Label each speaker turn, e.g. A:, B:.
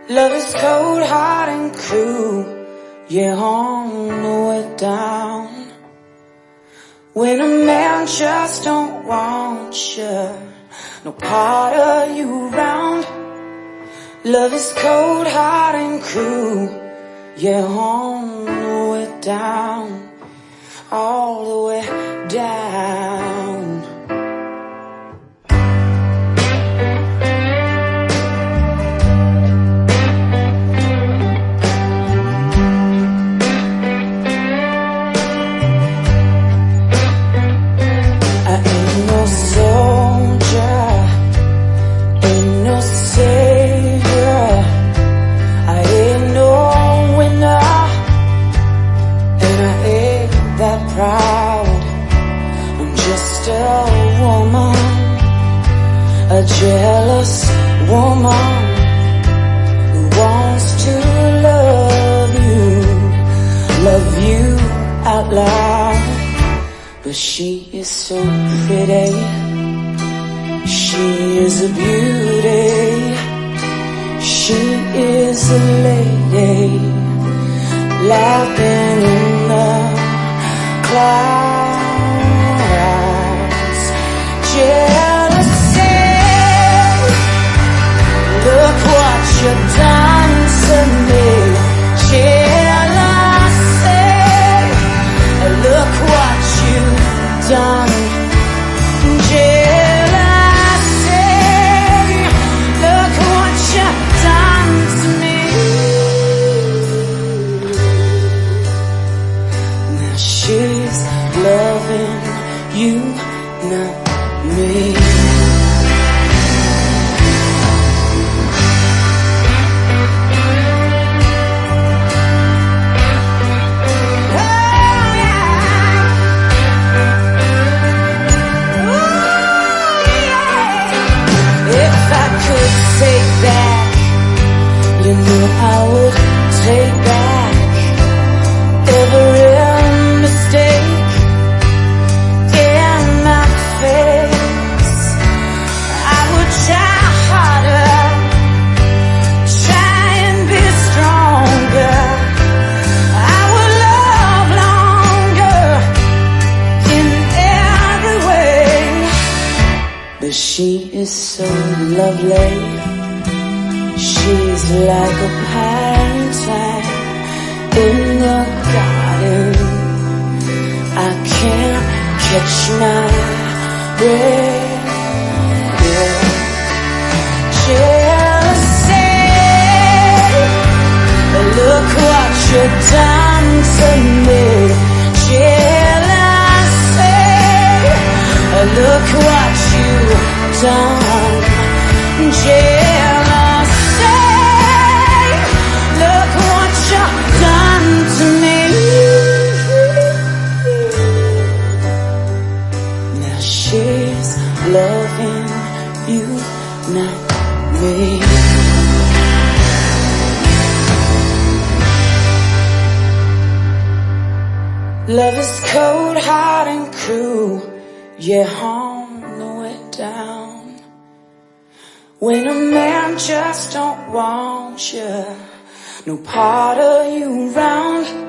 A: Love is cold, hard and cruel, yeah, on the way down. When a man just don't want you, no part of you around. Love is cold, hard and cruel, yeah, on the way down, all the way down. I'm just a woman, a jealous woman who wants to love you out loud. But she is so pretty, she is a beauty, she is a lady, laughing in the clouds. Jealousy, look what you've done to me. Jealousy, look what you've done. Jealousy, look what you've done to me. Now she's loving you, not me. Take back, you know I would take back every mistake in my face. I would try harder, try and be stronger. I would love longer in every way. But she is so lovely, she's like a painting in the garden. I can't catch my breath. Yeah. Jealousy, look what you've done to me. Jealousy, look what you've done. Jealousy, look what you've done to me. Now she's loving you, not me. Love is cold, hard and cruel, yeah, on the way down. When a man just don't want you, no part of you around.